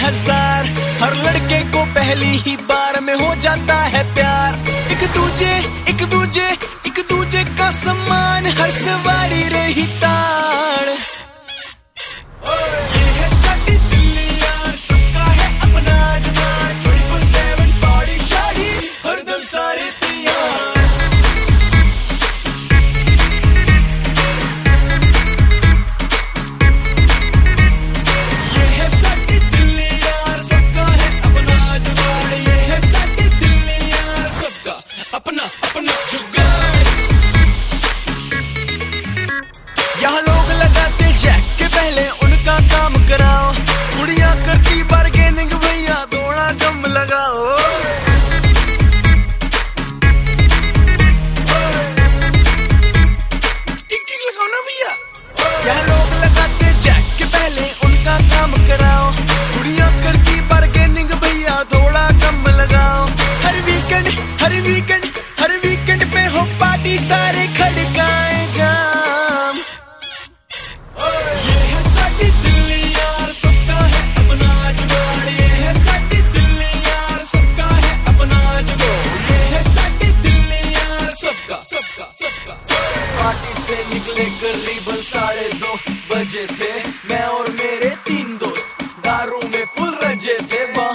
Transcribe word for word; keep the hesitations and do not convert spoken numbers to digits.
हजार, हर लड़के को पहली ही बार में हो जाता है प्यार। एक दूजे एक दूजे एक दूजे का सम्मान, हर सवारी रही ताड़। ये है साडी दिल्ली यार, सबका है अपना जुगाड़। ट्वेंटी फोर सेवन पार्टी शादी, हरदम सारे तैयार। यहाँ लोग लगाते चेक के पहले उनका काम कराओ, कुड़ियाँ करती बार्गेनिंग, भैया थोड़ा कम लगाओ। टिक टिक लगाओ ना भैया। यहाँ लोग लगाते चेक के पहले उनका काम कराओ, कुड़ियाँ करती बार्गेनिंग, भैया थोड़ा कम लगाओ। हर वीकेंड हर वीकेंड हर वीकेंड पे हो पार्टी, सारे खड़काए जाम। ये है साडी दिल्ली यार, सबका है अपना जुगाड़। ये है साडी दिल्ली यार, सबका है अपना जुगाड़। ये है साडी दिल्ली यार, सबका सबका सबका। पार्टी से निकले करीबन साढ़े दो बजे थे, मैं और मेरे तीन दोस्त दारू में फुल रजे थे।